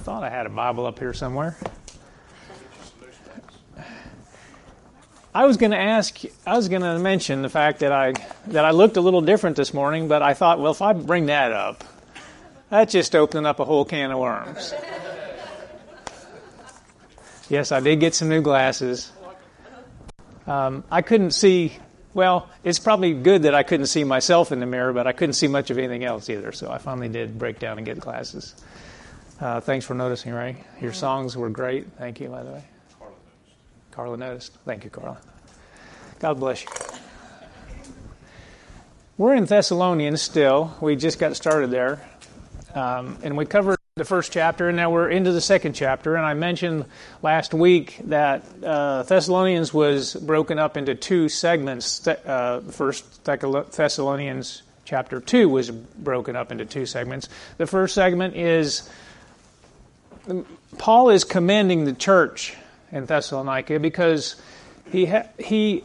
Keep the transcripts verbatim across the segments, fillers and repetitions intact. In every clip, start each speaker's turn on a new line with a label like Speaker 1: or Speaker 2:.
Speaker 1: thought I had a Bible up here somewhere. I was going to ask, I was going to mention the fact that I that I looked a little different this morning, but I thought, well, if I bring that up, that just opened up a whole can of worms. Yes, I did get some new glasses. Um, I couldn't see, well, it's probably good that I couldn't see myself in the mirror, but I couldn't see much of anything else either, so I finally did break down and get glasses. Uh, thanks for noticing, Ray. Your songs were great. Thank you, by the way. Carla noticed. Thank you, Carla. God bless you. We're in Thessalonians still. We just got started there. Um, and we covered the first chapter, and now we're into the second chapter. And I mentioned last week that uh, Thessalonians was broken up into two segments. Uh, first Thessalonians chapter two was broken up into two segments. The first segment is Paul is commending the church in Thessalonica because he ha- he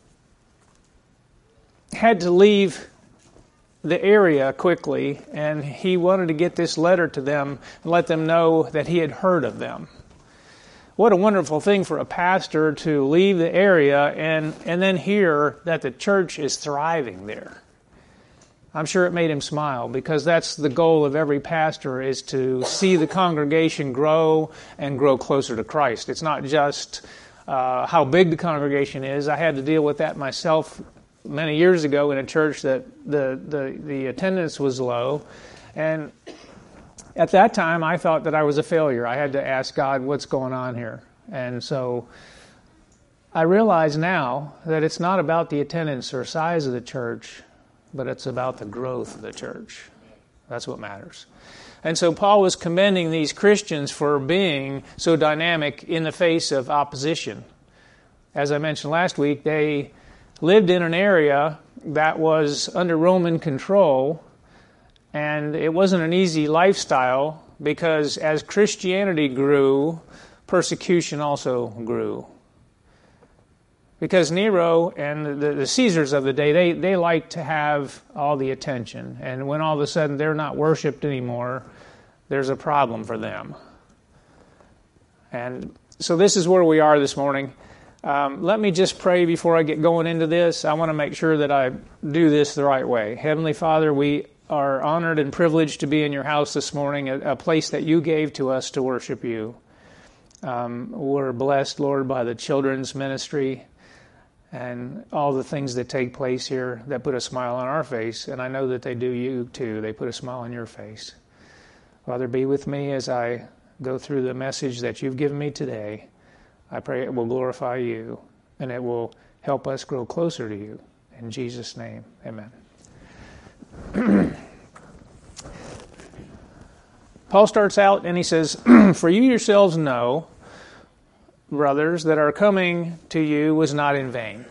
Speaker 1: had to leave the area quickly, and he wanted to get this letter to them and let them know that he had heard of them. What a wonderful thing for a pastor to leave the area and, and then hear that the church is thriving there. I'm sure it made him smile, because that's the goal of every pastor, is to see the congregation grow and grow closer to Christ. It's not just uh, how big the congregation is. I had to deal with that myself many years ago in a church that the, the, the attendance was low. And at that time, I thought that I was a failure. I had to ask God, what's going on here? And so I realize now that it's not about the attendance or size of the church, but it's about the growth of the church. That's what matters. And so Paul was commending these Christians for being so dynamic in the face of opposition. As I mentioned last week, they lived in an area that was under Roman control, and it wasn't an easy lifestyle, because as Christianity grew, persecution also grew. Because Nero and the, the Caesars of the day, they, they like to have all the attention. And when all of a sudden they're not worshipped anymore, there's a problem for them. And so this is where we are this morning. Um, let me just pray before I get going into this. I want to make sure that I do this the right way. Heavenly Father, we are honored and privileged to be in your house this morning, a, a place that you gave to us to worship you. Um, we're blessed, Lord, by the children's ministry and all the things that take place here that put a smile on our face. And I know that they do you too. They put a smile on your face. Father, be with me as I go through the message that you've given me today. I pray it will glorify you and it will help us grow closer to you. In Jesus' name, amen. Paul starts out and he says, "For you yourselves know, brothers, that our coming to you was not in vain."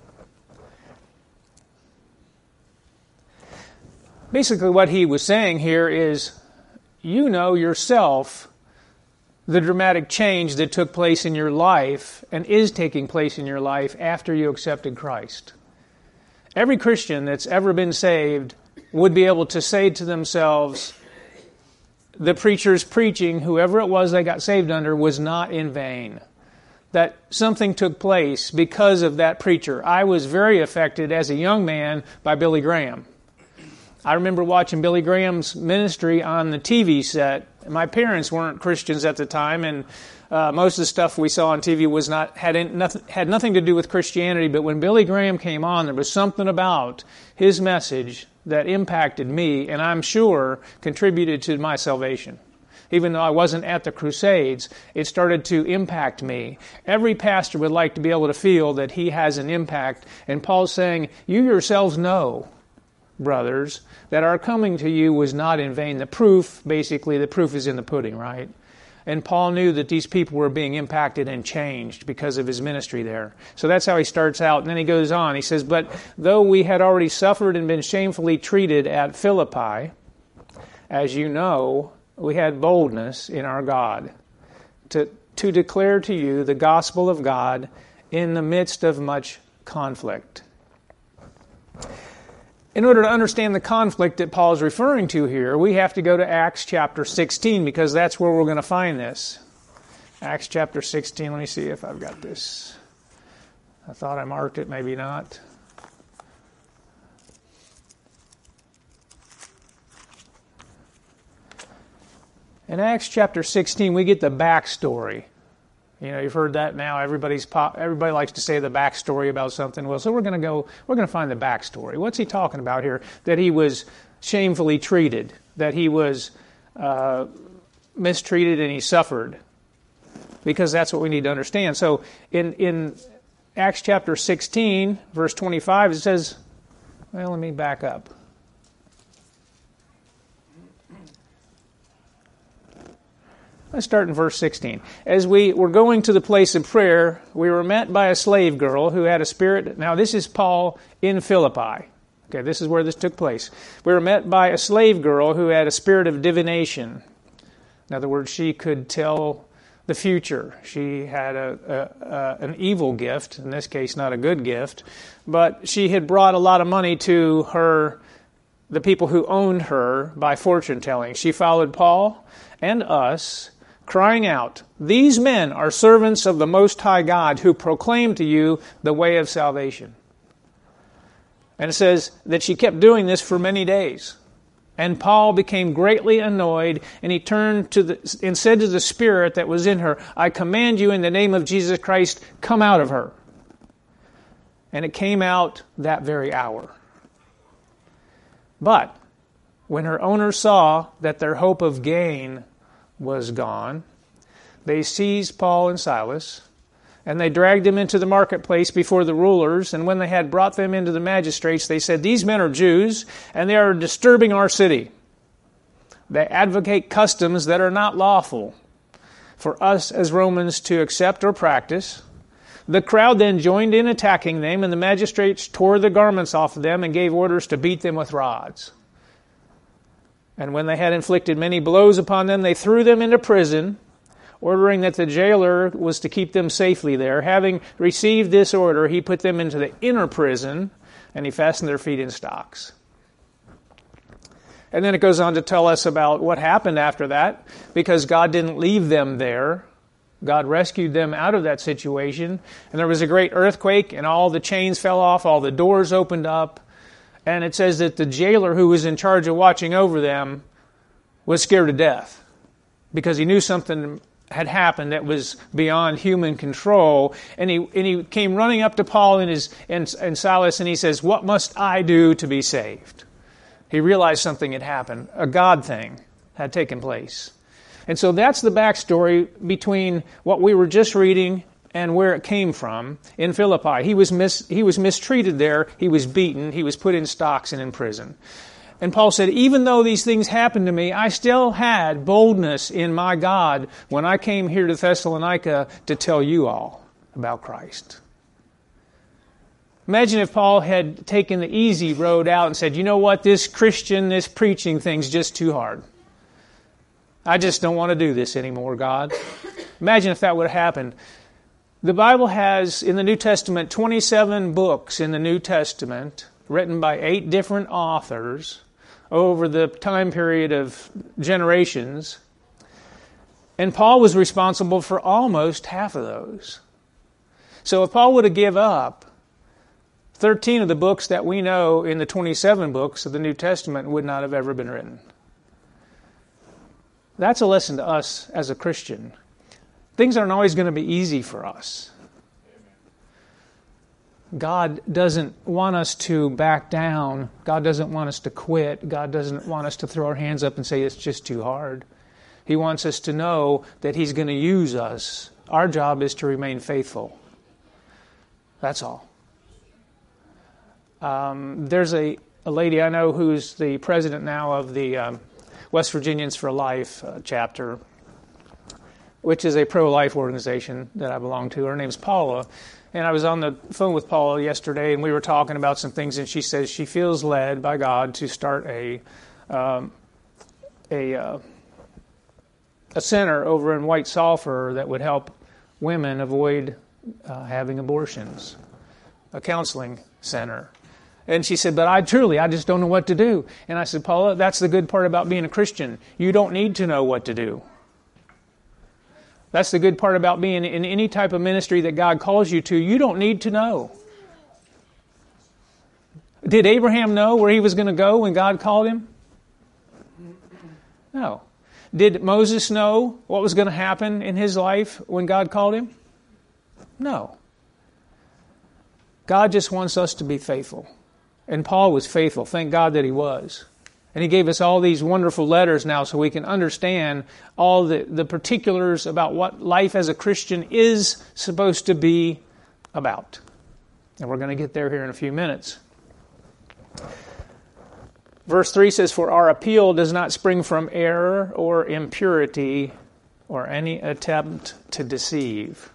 Speaker 1: Basically what he was saying here is, you know yourself the dramatic change that took place in your life and is taking place in your life after you accepted Christ. Every Christian that's ever been saved would be able to say to themselves, the preacher's preaching, whoever it was they got saved under, was not in vain. That something took place because of that preacher. I was very affected as a young man by Billy Graham. I remember watching Billy Graham's ministry on the T V set. My parents weren't Christians at the time, and uh, most of the stuff we saw on T V was not had in, nothing, had nothing to do with Christianity. But when Billy Graham came on, there was something about his message that impacted me, and I'm sure contributed to my salvation. Even though I wasn't at the Crusades, it started to impact me. Every pastor would like to be able to feel that he has an impact. And Paul's saying, you yourselves know, brothers, that our coming to you was not in vain. The proof, basically, the proof is in the pudding, right? And Paul knew that these people were being impacted and changed because of his ministry there. So that's how he starts out. And then he goes on. He says, but though we had already suffered and been shamefully treated at Philippi, as you know, we had boldness in our God to, to declare to you the gospel of God in the midst of much conflict. in order to understand the conflict that Paul is referring to here, we have to go to Acts chapter sixteen, because that's where we're going to find this. Acts chapter sixteen. Let me see if I've got this. I thought I marked it, maybe not. In Acts chapter sixteen, we get the backstory. You know, you've heard that now. Everybody's pop, everybody likes to say the backstory about something. Well, so we're going to go. We're going to find the backstory. What's he talking about here? That he was shamefully treated. That he was uh, mistreated and he suffered. Because that's what we need to understand. So in in Acts chapter sixteen, verse twenty-five, it says. Well, let me back up. Let's start in verse sixteen. As we were going to the place of prayer, we were met by a slave girl who had a spirit. Now, this is Paul in Philippi. Okay, this is where this took place. We were met by a slave girl who had a spirit of divination. In other words, she could tell the future. She had a, a, a an evil gift, in this case, not a good gift, but she had brought a lot of money to her, the people who owned her, by fortune telling. She followed Paul and us, crying out, "These men are servants of the Most High God who proclaim to you the way of salvation." And it says that she kept doing this for many days. And Paul became greatly annoyed, and he turned to the and said to the spirit that was in her, "I command you in the name of Jesus Christ, come out of her." And it came out that very hour. But when her owners saw that their hope of gain was gone, they seized Paul and Silas, and they dragged them into the marketplace before the rulers. And when they had brought them into the magistrates, they said, "These men are Jews, and they are disturbing our city. They advocate customs that are not lawful for us as Romans to accept or practice." The crowd then joined in attacking them, and the magistrates tore the garments off of them and gave orders to beat them with rods. And when they had inflicted many blows upon them, they threw them into prison, ordering that the jailer was to keep them safely there. Having received this order, he put them into the inner prison, and he fastened their feet in stocks. And then it goes on to tell us about what happened after that, because God didn't leave them there. God rescued them out of that situation, and there was a great earthquake, and all the chains fell off, all the doors opened up, and it says that the jailer who was in charge of watching over them was scared to death, because he knew something had happened that was beyond human control, and he and he came running up to Paul and his and, and Silas, and he says, "What must I do to be saved?" He realized something had happened. A God thing had taken place. And so that's the backstory between what we were just reading and where it came from in Philippi. He was mis, he was mistreated there. He was beaten. He was put in stocks and in prison. And Paul said, even though these things happened to me, I still had boldness in my God when I came here to Thessalonica to tell you all about Christ. Imagine if Paul had taken the easy road out and said, "You know what, this Christian, this preaching thing's just too hard. I just don't want to do this anymore, God." Imagine if that would have happened. The Bible has, in the New Testament, twenty-seven books in the New Testament, written by eight different authors over the time period of generations. And Paul was responsible for almost half of those. So if Paul would have given up, thirteen of the books that we know in the twenty-seven books of the New Testament would not have ever been written. That's a lesson to us as a Christian. Things aren't always going to be easy for us. God doesn't want us to back down. God doesn't want us to quit. God doesn't want us to throw our hands up and say it's just too hard. He wants us to know that He's going to use us. Our job is to remain faithful. That's all. Um, there's a, a lady I know who's the president now of the um, West Virginians for Life uh, chapter, which is a pro-life organization that I belong to. Her name's Paula. And I was on the phone with Paula yesterday, and we were talking about some things, and she says she feels led by God to start a um, a uh, a center over in White Sulphur that would help women avoid uh, having abortions, a counseling center. And she said, but I truly, I just don't know what to do. And I said, Paula, that's the good part about being a Christian. You don't need to know what to do. That's the good part about being in any type of ministry that God calls you to. You don't need to know. Did Abraham know where he was going to go when God called him? No. Did Moses know what was going to happen in his life when God called him? No. God just wants us to be faithful. And Paul was faithful. Thank God that he was. And he gave us all these wonderful letters now so we can understand all the, the particulars about what life as a Christian is supposed to be about. And we're going to get there here in a few minutes. Verse three says, for our appeal does not spring from error or impurity or any attempt to deceive.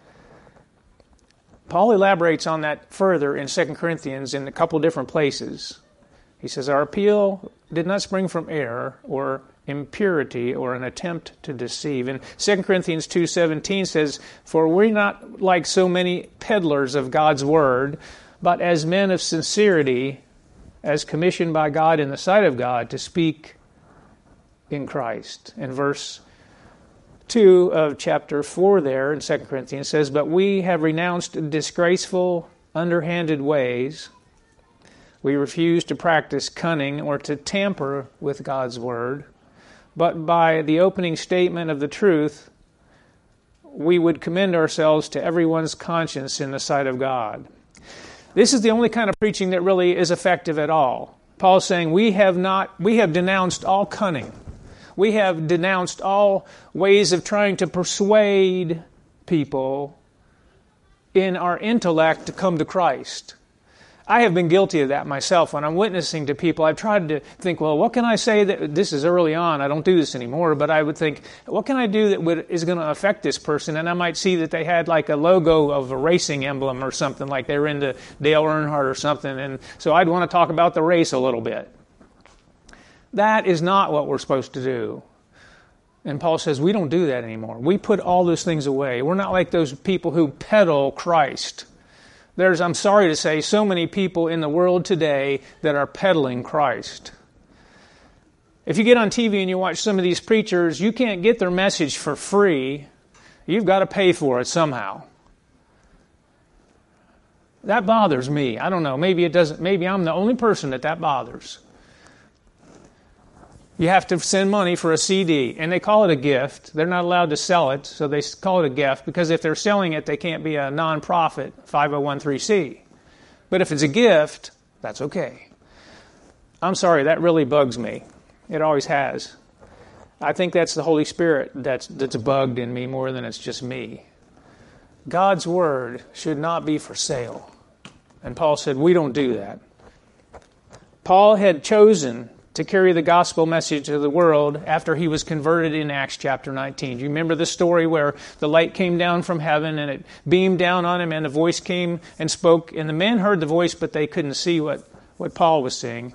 Speaker 1: Paul elaborates on that further in Second Corinthians in a couple different places. He says, our appeal did not spring from error or impurity or an attempt to deceive. And Second Corinthians two seventeen says, for we're not like so many peddlers of God's word, but as men of sincerity, as commissioned by God in the sight of God to speak in Christ. And verse two of chapter four there in Second Corinthians says, but we have renounced disgraceful, underhanded ways. We refuse to practice cunning or to tamper with God's word. But by the opening statement of the truth, we would commend ourselves to everyone's conscience in the sight of God. This is the only kind of preaching that really is effective at all. Paul's saying we have not, we have denounced all cunning. We have denounced all ways of trying to persuade people in our intellect to come to Christ. I have been guilty of that myself. When I'm witnessing to people, I've tried to think, well, what can I say that, this is early on, I don't do this anymore, but I would think, what can I do that would, is going to affect this person? And I might see that they had like a logo of a racing emblem or something, like they were into Dale Earnhardt or something, and so I'd want to talk about the race a little bit. That is not what we're supposed to do. And Paul says, we don't do that anymore. We put all those things away. We're not like those people who peddle Christ. There's, I'm sorry to say, so many people in the world today that are peddling Christ. If you get on T V and you watch some of these preachers, you can't get their message for free. You've got to pay for it somehow. That bothers me. I don't know. Maybe it doesn't. Maybe I'm the only person that that bothers. You have to send money for a C D, and they call it a gift. They're not allowed to sell it, so they call it a gift, because if they're selling it, they can't be a non-profit five oh one c. But if it's a gift, that's okay. I'm sorry, that really bugs me. It always has. I think that's the Holy Spirit that's, that's bugged in me more than it's just me. God's Word should not be for sale. And Paul said, we don't do that. Paul had chosen to carry the gospel message to the world after he was converted in Acts chapter nineteen. Do you remember the story where the light came down from heaven and it beamed down on him and a voice came and spoke, and the men heard the voice but they couldn't see what, what Paul was saying?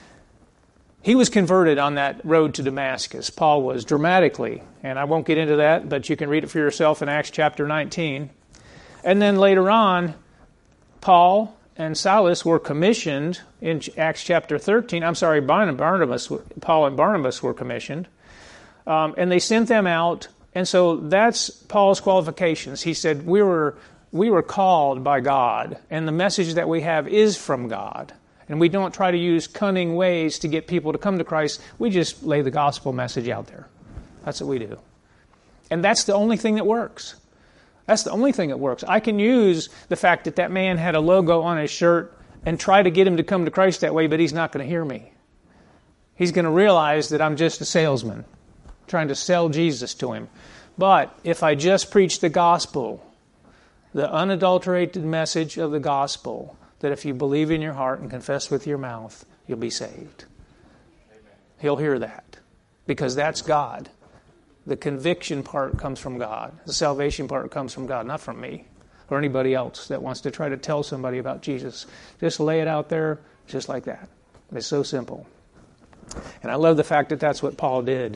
Speaker 1: He was converted on that road to Damascus. Paul was, dramatically, and I won't get into that, but you can read it for yourself in Acts chapter nineteen. And then later on, Paul and Silas were commissioned in Acts chapter thirteen. I'm sorry, Barnabas, Paul and Barnabas were commissioned. Um, and they sent them out. And so that's Paul's qualifications. He said, we were, we were called by God, and the message that we have is from God. And we don't try to use cunning ways to get people to come to Christ. We just lay the gospel message out there. That's what we do. And that's the only thing that works. That's the only thing that works. I can use the fact that that man had a logo on his shirt and try to get him to come to Christ that way, but he's not going to hear me. He's going to realize that I'm just a salesman trying to sell Jesus to him. But if I just preach the gospel, the unadulterated message of the gospel, that if you believe in your heart and confess with your mouth, you'll be saved. Amen. He'll hear that, because that's God. The conviction part comes from God. The salvation part comes from God, not from me or anybody else that wants to try to tell somebody about Jesus. Just lay it out there just like that. It's so simple. And I love the fact that that's what Paul did.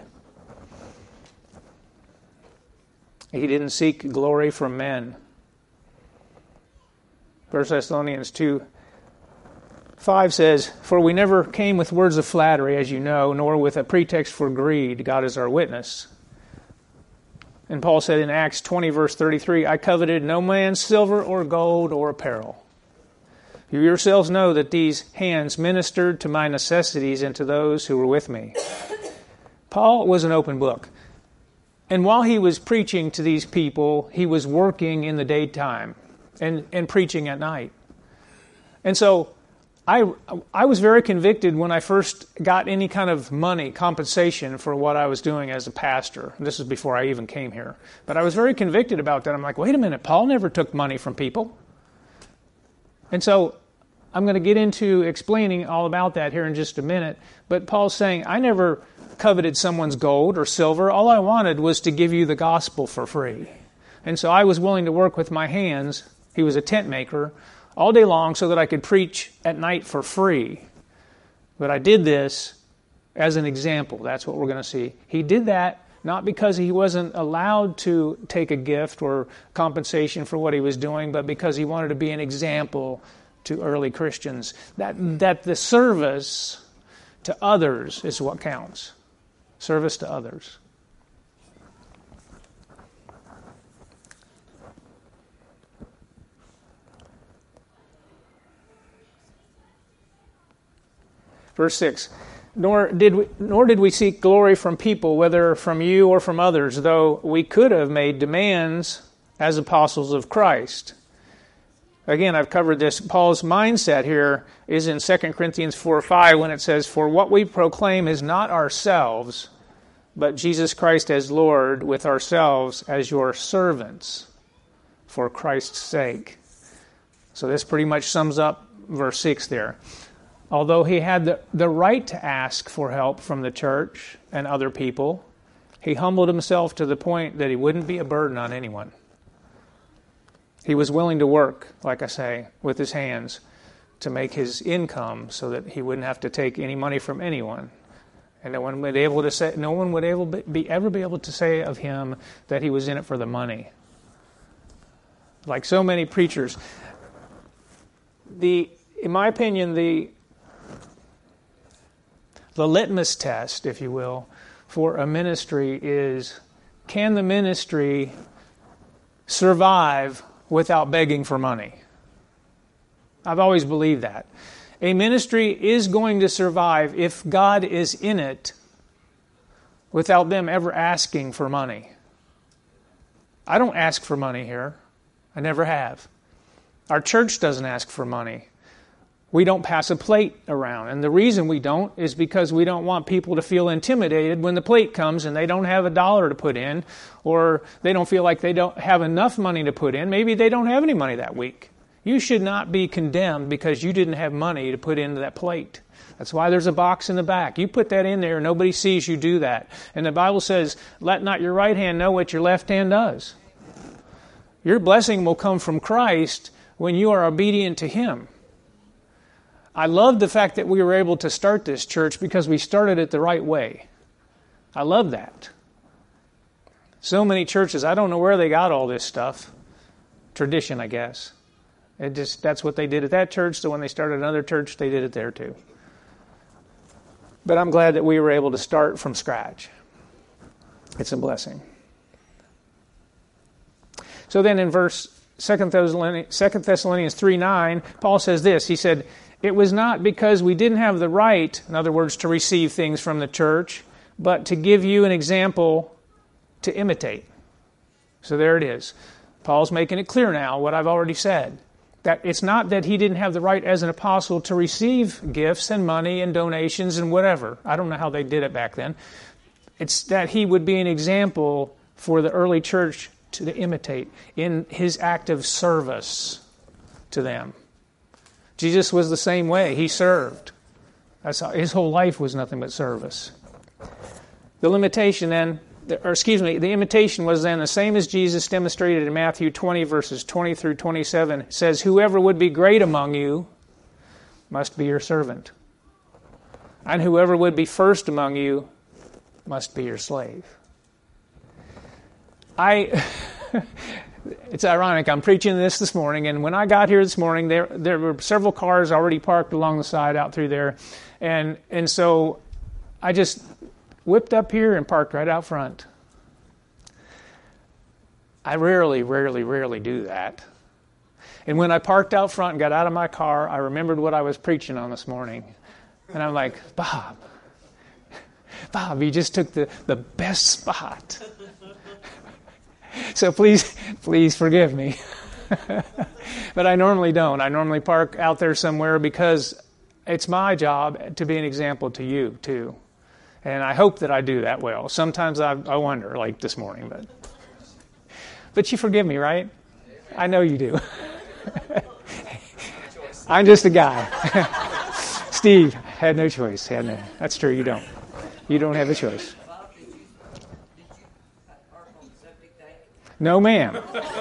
Speaker 1: He didn't seek glory from men. First Thessalonians two five says, "For we never came with words of flattery, as you know, nor with a pretext for greed. God is our witness." And Paul said in Acts twenty, verse thirty-three, "I coveted no man's silver or gold or apparel. You yourselves know that these hands ministered to my necessities and to those who were with me." Paul was an open book. And while he was preaching to these people, he was working in the daytime and, and preaching at night. And so I, I was very convicted when I first got any kind of money, compensation for what I was doing as a pastor. This is before I even came here. But I was very convicted about that. I'm like, wait a minute, Paul never took money from people. And so I'm going to get into explaining all about that here in just a minute. But Paul's saying, I never coveted someone's gold or silver. All I wanted was to give you the gospel for free. And so I was willing to work with my hands. He was a tent maker all day long so that I could preach at night for free. But I did this as an example. That's what we're going to see. He did that not because he wasn't allowed to take a gift or compensation for what he was doing, but because he wanted to be an example to early Christians. That, that the service to others is what counts. Service to others. Verse six, nor did we, nor did we seek glory from people, whether from you or from others, though we could have made demands as apostles of Christ. Again, I've covered this. Paul's mindset here is in Second Corinthians four five when it says, "For what we proclaim is not ourselves, but Jesus Christ as Lord, with ourselves as your servants for Christ's sake." So this pretty much sums up verse six there. Although he had the, the right to ask for help from the church and other people, he humbled himself to the point that he wouldn't be a burden on anyone. He was willing to work, like I say, with his hands to make his income so that he wouldn't have to take any money from anyone. And no one would able to say, no one would able be ever be able to say of him that he was in it for the money. Like so many preachers, the in my opinion, the the litmus test, if you will, for a ministry is, can the ministry survive without begging for money? I've always believed that. A ministry is going to survive if God is in it without them ever asking for money. I don't ask for money here. I never have. Our church doesn't ask for money. We don't pass a plate around. And the reason we don't is because we don't want people to feel intimidated when the plate comes and they don't have a dollar to put in, or they don't feel like they don't have enough money to put in. Maybe they don't have any money that week. You should not be condemned because you didn't have money to put into that plate. That's why there's a box in the back. You put that in there, nobody sees you do that. And the Bible says, let not your right hand know what your left hand does. Your blessing will come from Christ when you are obedient to Him. I love the fact that we were able to start this church because we started it the right way. I love that. So many churches, I don't know where they got all this stuff. Tradition, I guess. It just that's what they did at that church, so when they started another church, they did it there too. But I'm glad that we were able to start from scratch. It's a blessing. So then in verse Second Thessalonians three nine, Paul says this. He said, it was not because we didn't have the right, in other words, to receive things from the church, but to give you an example to imitate. So there it is. Paul's making it clear now what I've already said. That it's not that he didn't have the right as an apostle to receive gifts and money and donations and whatever. I don't know how they did it back then. It's that he would be an example for the early church to imitate in his act of service to them. Jesus was the same way. He served. That's how, his whole life was nothing but service. The limitation then, or excuse me, the imitation was then the same as Jesus demonstrated in Matthew twenty, verses twenty through twenty-seven. It says, whoever would be great among you must be your servant. And whoever would be first among you must be your slave. I... It's ironic. I'm preaching this this morning, and when I got here this morning, there there were several cars already parked along the side out through there, and and so I just whipped up here and parked right out front. I rarely, rarely, rarely do that. And when I parked out front and got out of my car, I remembered what I was preaching on this morning, and I'm like, Bob, Bob, you just took the, the best spot. So please, please forgive me. But I normally don't. I normally park out there somewhere because it's my job to be an example to you, too. And I hope that I do that well. Sometimes I, I wonder, like this morning. But but you forgive me, right? I know you do. I'm just a guy. Steve had no choice. Had no, that's true, you don't. You don't have a choice. No, ma'am.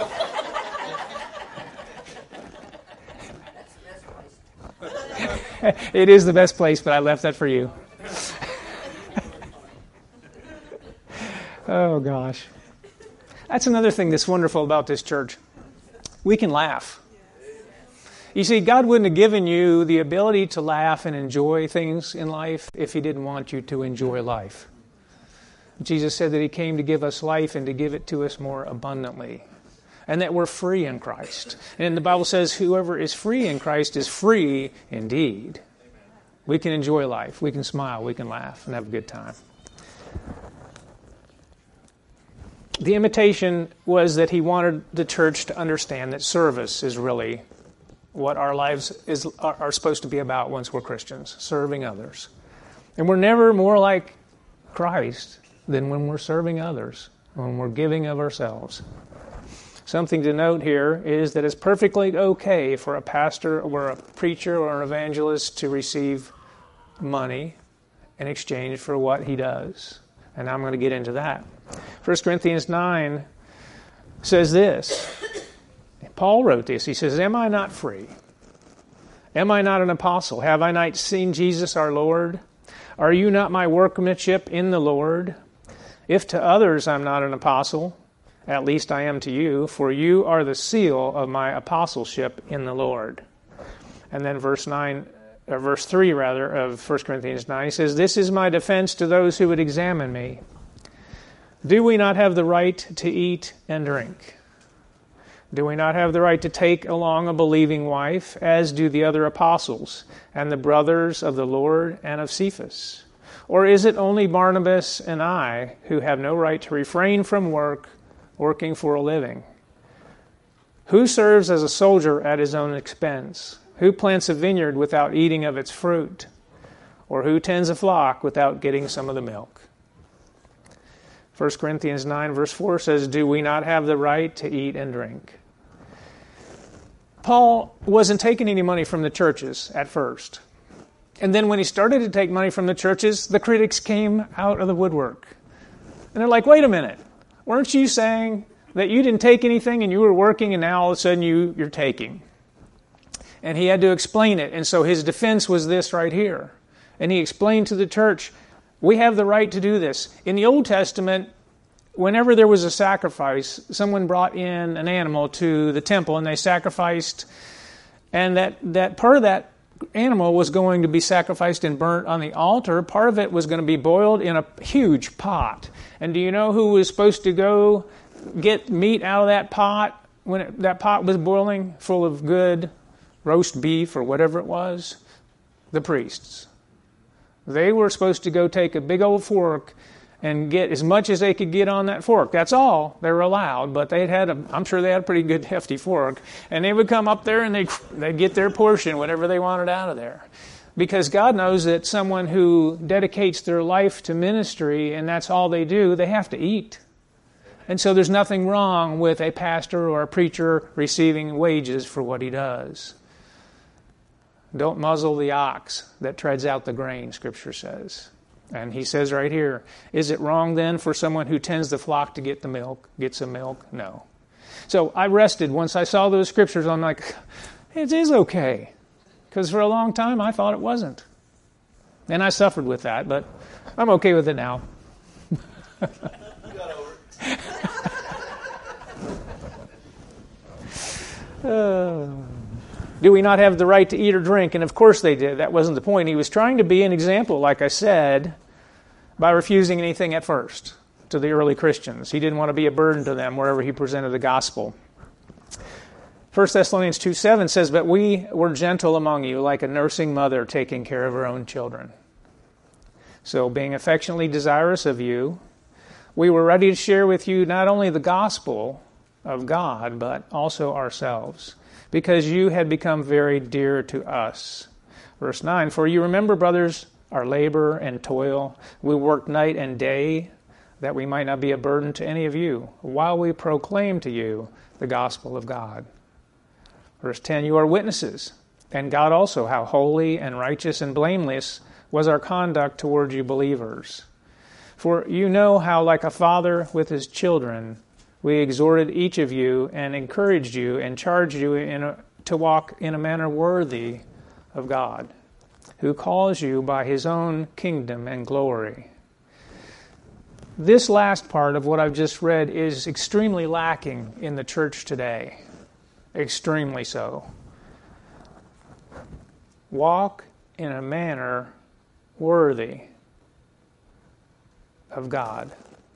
Speaker 1: It is the best place, but I left that for you. Oh, gosh. That's another thing that's wonderful about this church. We can laugh. You see, God wouldn't have given you the ability to laugh and enjoy things in life if He didn't want you to enjoy life. Jesus said that He came to give us life and to give it to us more abundantly. And that we're free in Christ. And the Bible says whoever is free in Christ is free indeed. We can enjoy life. We can smile. We can laugh and have a good time. The invitation was that He wanted the church to understand that service is really what our lives is are, are supposed to be about once we're Christians, serving others. And we're never more like Christ than when we're serving others, when we're giving of ourselves. Something to note here is that it's perfectly okay for a pastor or a preacher or an evangelist to receive money in exchange for what he does. And I'm going to get into that. First Corinthians nine says this. Paul wrote this. He says, "Am I not free? Am I not an apostle? Have I not seen Jesus our Lord? Are you not my workmanship in the Lord? If to others I'm not an apostle, at least I am to you, for you are the seal of my apostleship in the Lord." And then verse nine, or verse three rather, of First Corinthians nine, he says, "This is my defense to those who would examine me. Do we not have the right to eat and drink? Do we not have the right to take along a believing wife, as do the other apostles and the brothers of the Lord and of Cephas? Or is it only Barnabas and I who have no right to refrain from work, working for a living? Who serves as a soldier at his own expense? Who plants a vineyard without eating of its fruit? Or who tends a flock without getting some of the milk?" First Corinthians nine verse four says, "Do we not have the right to eat and drink?" Paul wasn't taking any money from the churches at first. And then when he started to take money from the churches, the critics came out of the woodwork. And they're like, wait a minute, weren't you saying that you didn't take anything and you were working and now all of a sudden you, you're taking? And he had to explain it. And so his defense was this right here. And he explained to the church, we have the right to do this. In the Old Testament, whenever there was a sacrifice, someone brought in an animal to the temple and they sacrificed, and that, that part of that animal was going to be sacrificed and burnt on the altar. Part of it was going to be boiled in a huge pot. And do you know who was supposed to go get meat out of that pot when it, that pot was boiling, full of good roast beef or whatever it was? The priests. They were supposed to go take a big old fork and get as much as they could get on that fork. That's all they were allowed, but they had a, I'm sure they had a pretty good hefty fork. And they would come up there and they'd, they'd get their portion, whatever they wanted out of there. Because God knows that someone who dedicates their life to ministry and that's all they do, they have to eat. And so there's nothing wrong with a pastor or a preacher receiving wages for what he does. Don't muzzle the ox that treads out the grain, Scripture says. And he says right here, is it wrong then for someone who tends the flock to get the milk, get some milk? No. So I rested. Once I saw those Scriptures, I'm like, it is okay. Because for a long time I thought it wasn't. And I suffered with that, but I'm okay with it now. Uh, do we not have the right to eat or drink? And of course they did. That wasn't the point. He was trying to be an example, like I said, by refusing anything at first to the early Christians. He didn't want to be a burden to them wherever he presented the gospel. First Thessalonians two seven says, "But we were gentle among you, like a nursing mother taking care of her own children." So being affectionately desirous of you, we were ready to share with you not only the gospel of God, but also ourselves, because you had become very dear to us. Verse nine, "For you remember, brothers, our labor and toil. We worked night and day, that we might not be a burden to any of you, while we proclaim to you the gospel of God." Verse ten, "You are witnesses, and God also, how holy and righteous and blameless was our conduct toward you believers. For you know how, like a father with his children, we exhorted each of you and encouraged you and charged you in a, to walk in a manner worthy of God, who calls you by his own kingdom and glory." This last part of what I've just read is extremely lacking in the church today. Extremely so. Walk in a manner worthy of God.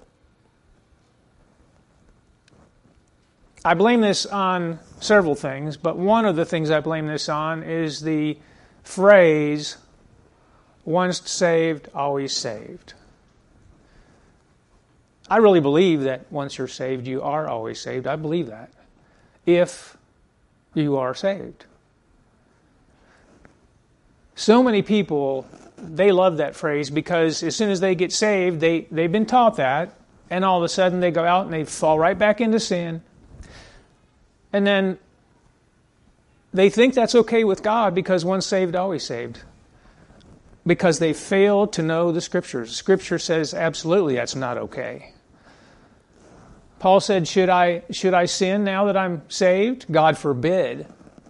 Speaker 1: I blame this on several things, but one of the things I blame this on is the phrase, "once saved, always saved." I really believe that once you're saved, you are always saved. I believe that. If you are saved. So many people, they love that phrase because as soon as they get saved, they, they've been taught that, and all of a sudden they go out and they fall right back into sin. And then they think that's okay with God because once saved, always saved. Because they fail to know the Scriptures. Scripture says absolutely that's not okay. Paul said, should I should I sin now that I'm saved? God forbid.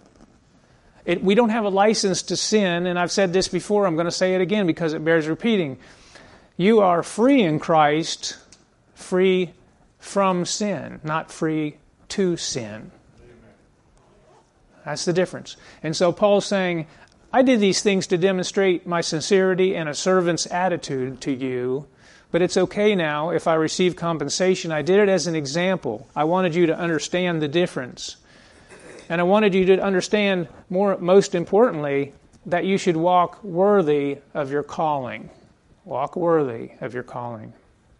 Speaker 1: It, we don't have a license to sin, and I've said this before, I'm going to say it again because it bears repeating. You are free in Christ, free from sin, not free to sin. That's the difference. And so Paul's saying, I did these things to demonstrate my sincerity and a servant's attitude to you, but it's okay now if I receive compensation. I did it as an example. I wanted you to understand the difference. And I wanted you to understand, more, most importantly, that you should walk worthy of your calling. Walk worthy of your calling.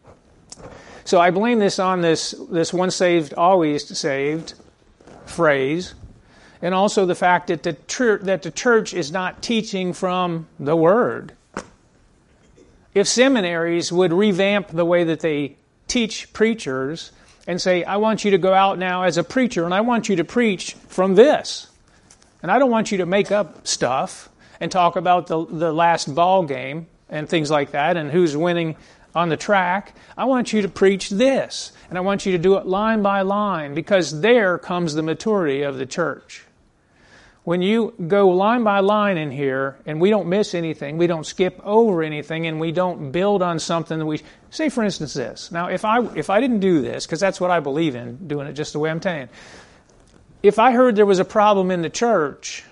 Speaker 1: So I blame this on this, this once saved, always saved phrase. And also the fact that the, church, that the church is not teaching from the Word. If seminaries would revamp the way that they teach preachers and say, I want you to go out now as a preacher and I want you to preach from this. And I don't want you to make up stuff and talk about the, the last ball game and things like that and who's winning on the track. I want you to preach this. And I want you to do it line by line because there comes the maturity of the church. When you go line by line in here, and we don't miss anything, we don't skip over anything, and we don't build on something that we... Say, for instance, this. Now, if I if I didn't do this, because that's what I believe in, doing it just the way I'm saying. If I heard there was a problem in the church,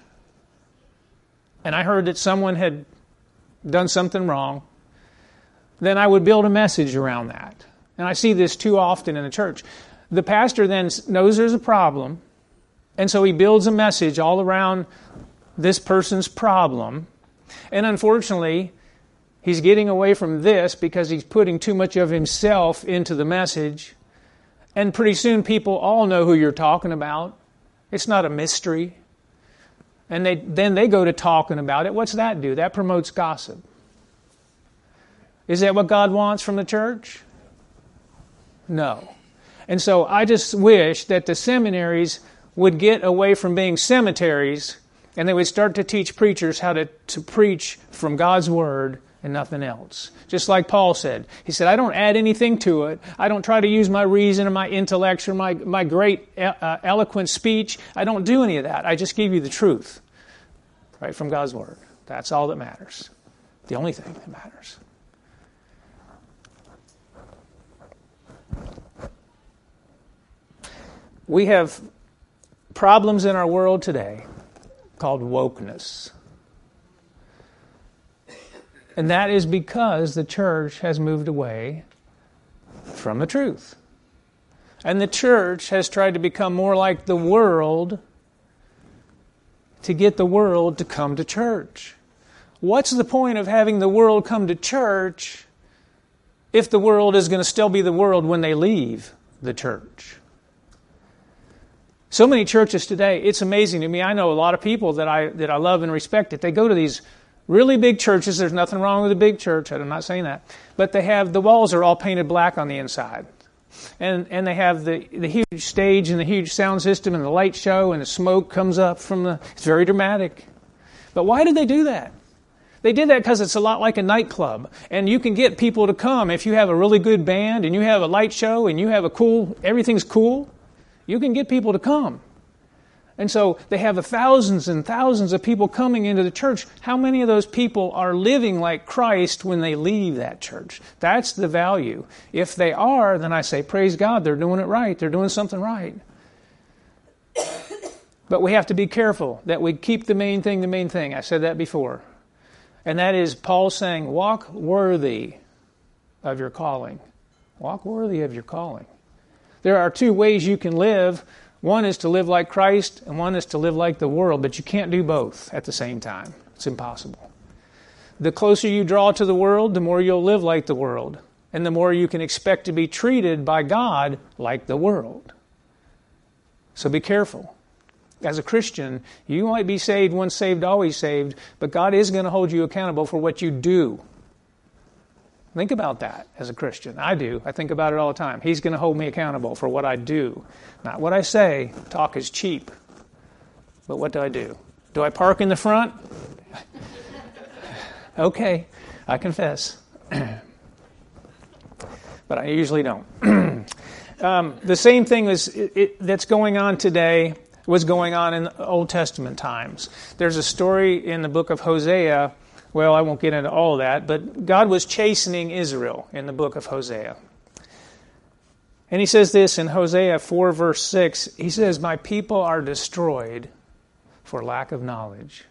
Speaker 1: and I heard that someone had done something wrong, then I would build a message around that. And I see this too often in the church. The pastor then knows there's a problem, and so he builds a message all around this person's problem. And unfortunately, he's getting away from this because he's putting too much of himself into the message. And pretty soon people all know who you're talking about. It's not a mystery. And they, then they go to talking about it. What's that do? That promotes gossip. Is that what God wants from the church? No. And so I just wish that the seminaries would get away from being cemeteries and they would start to teach preachers how to, to preach from God's Word and nothing else. Just like Paul said. He said, I don't add anything to it. I don't try to use my reason or my intellect or my, my great uh, eloquent speech. I don't do any of that. I just give you the truth, right, from God's Word. That's all that matters. The only thing that matters. We have problems in our world today called wokeness. And that is because the church has moved away from the truth. And the church has tried to become more like the world to get the world to come to church. What's the point of having the world come to church if the world is going to still be the world when they leave the church? So many churches today, it's amazing to me. I know a lot of people that I that I love and respect that they go to these really big churches. There's nothing wrong with a big church. I'm not saying that. But they have, the walls are all painted black on the inside. And and they have the, the huge stage and the huge sound system and the light show and the smoke comes up from the, it's very dramatic. But why did they do that? They did that because it's a lot like a nightclub. And you can get people to come if you have a really good band and you have a light show and you have a cool, everything's cool. You can get people to come. And so they have thousands and thousands of people coming into the church. How many of those people are living like Christ when they leave that church? That's the value. If they are, then I say, praise God, they're doing it right. They're doing something right. But we have to be careful that we keep the main thing the main thing. I said that before. And that is Paul saying, walk worthy of your calling. Walk worthy of your calling. There are two ways you can live. One is to live like Christ, and one is to live like the world, but you can't do both at the same time. It's impossible. The closer you draw to the world, the more you'll live like the world, and the more you can expect to be treated by God like the world. So be careful. As a Christian, you might be saved, once saved, always saved, but God is going to hold you accountable for what you do. Think about that as a Christian. I do. I think about it all the time. He's going to hold me accountable for what I do. Not what I say. Talk is cheap. But what do I do? Do I park in the front? Okay, I confess. But I usually don't. um, the same thing is, it, it, that's going on today was going on in Old Testament times. There's a story in the book of Hosea. Well, I won't get into all of that, but God was chastening Israel in the book of Hosea. And he says this in Hosea four, verse six. He says, my people are destroyed for lack of knowledge.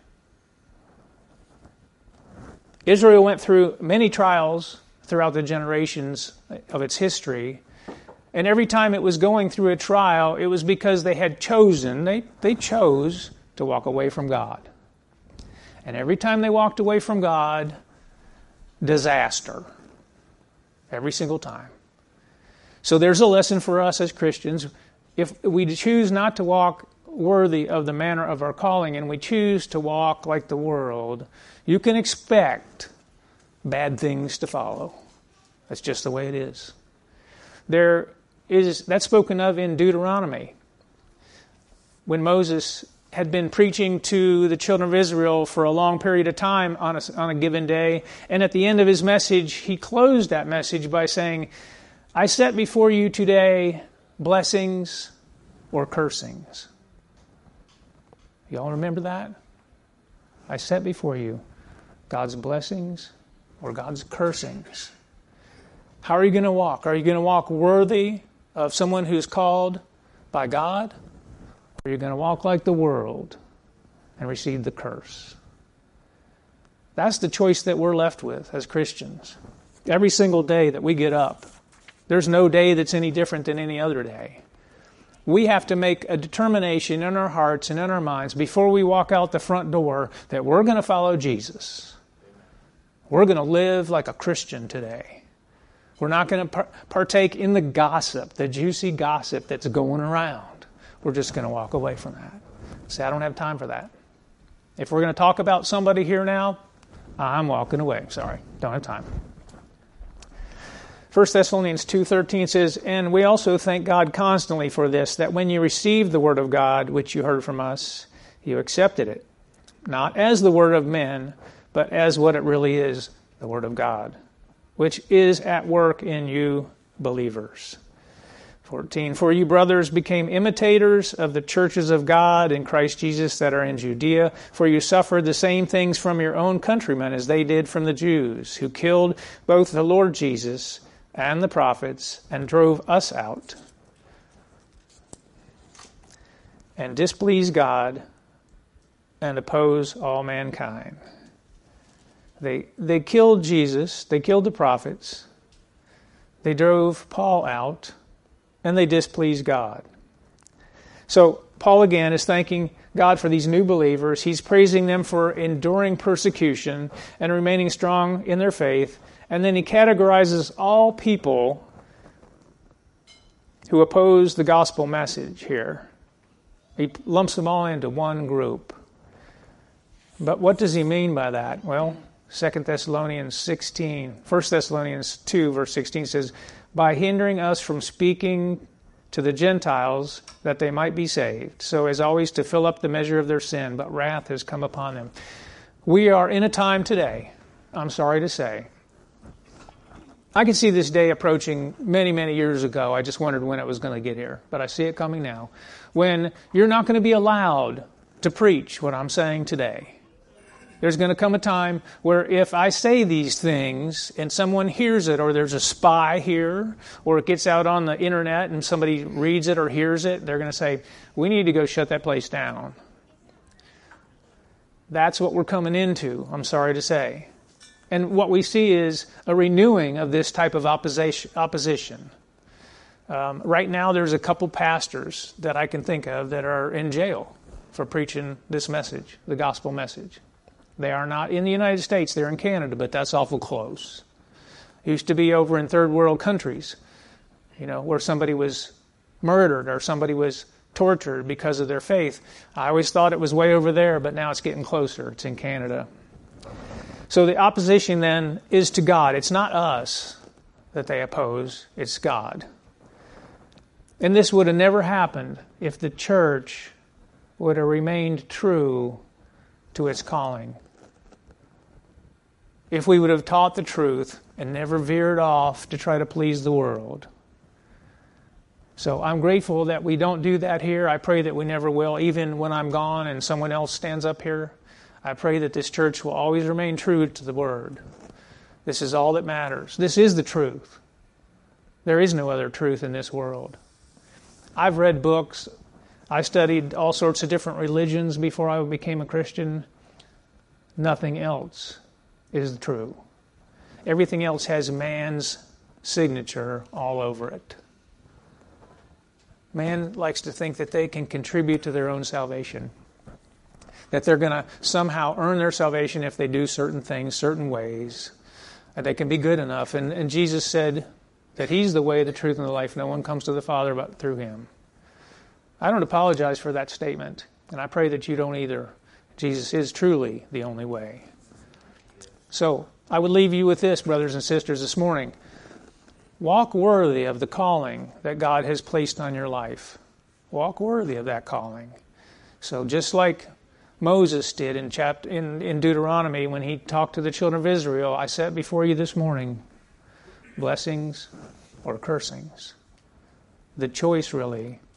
Speaker 1: Israel went through many trials throughout the generations of its history. And every time it was going through a trial, it was because they had chosen, they, they chose to walk away from God. And every time they walked away from God, disaster. Every single time. So there's a lesson for us as Christians. If we choose not to walk worthy of the manner of our calling and we choose to walk like the world, you can expect bad things to follow. That's just the way it is. There is, that's spoken of in Deuteronomy. When Moses had been preaching to the children of Israel for a long period of time on a, on a given day. And at the end of his message, he closed that message by saying, I set before you today blessings or cursings. Y'all remember that? I set before you God's blessings or God's cursings. How are you going to walk? Are you going to walk worthy of someone who's called by God? Or you're going to walk like the world and receive the curse. That's the choice that we're left with as Christians. Every single day that we get up, there's no day that's any different than any other day. We have to make a determination in our hearts and in our minds before we walk out the front door that we're going to follow Jesus. We're going to live like a Christian today. We're not going to partake in the gossip, the juicy gossip that's going around. We're just going to walk away from that. Say, I don't have time for that. If we're going to talk about somebody here now, I'm walking away. Sorry, don't have time. First Thessalonians two thirteen says, and we also thank God constantly for this, that when you received the word of God, which you heard from us, you accepted it, not as the word of men, but as what it really is, the word of God, which is at work in you believers. fourteen, for you brothers became imitators of the churches of God in Christ Jesus that are in Judea, for you suffered the same things from your own countrymen as they did from the Jews, who killed both the Lord Jesus and the prophets and drove us out. and displease God and oppose all mankind. They they killed Jesus, they killed the prophets, they drove Paul out, and they displeased God. So Paul again is thanking God for these new believers. He's praising them for enduring persecution and remaining strong in their faith. And then he categorizes all people who oppose the gospel message here. He lumps them all into one group. But what does he mean by that? Well, Second Thessalonians sixteen, First Thessalonians two, verse sixteen says, by hindering us from speaking to the Gentiles that they might be saved, so as always to fill up the measure of their sin, but wrath has come upon them. We are in a time today, I'm sorry to say. I can see this day approaching many, many years ago. I just wondered when it was going to get here, but I see it coming now, when you're not going to be allowed to preach what I'm saying today. There's going to come a time where if I say these things and someone hears it, or there's a spy here, or it gets out on the internet and somebody reads it or hears it, they're going to say, we need to go shut that place down. That's what we're coming into, I'm sorry to say. And what we see is a renewing of this type of opposition. opposition. Um, right now there's a couple pastors that I can think of that are in jail for preaching this message, the gospel message. They are not in the United States, they're in Canada, but that's awful close. It used to be over in third world countries, you know, where somebody was murdered or somebody was tortured because of their faith. I always thought it was way over there, but now it's getting closer. It's in Canada. So the opposition then is to God. It's not us that they oppose, it's God. And this would have never happened if the church would have remained true to its calling. If we would have taught the truth and never veered off to try to please the world. So I'm grateful that we don't do that here. I pray that we never will, even when I'm gone and someone else stands up here. I pray that this church will always remain true to the Word. This is all that matters. This is the truth. There is no other truth in this world. I've read books. I studied all sorts of different religions before I became a Christian. Nothing else is true. Everything else has man's signature all over it. Man likes to think that they can contribute to their own salvation, that they're going to somehow earn their salvation if they do certain things, certain ways, that they can be good enough. And, and Jesus said that He's the way, the truth, and the life. No one comes to the Father but through Him. I don't apologize for that statement, and I pray that you don't either. Jesus is truly the only way. So, I would leave you with this, brothers and sisters, this morning. Walk worthy of the calling that God has placed on your life. Walk worthy of that calling. So just like Moses did in, chapter, in, in Deuteronomy when he talked to the children of Israel, I set before you this morning blessings or cursings. The choice really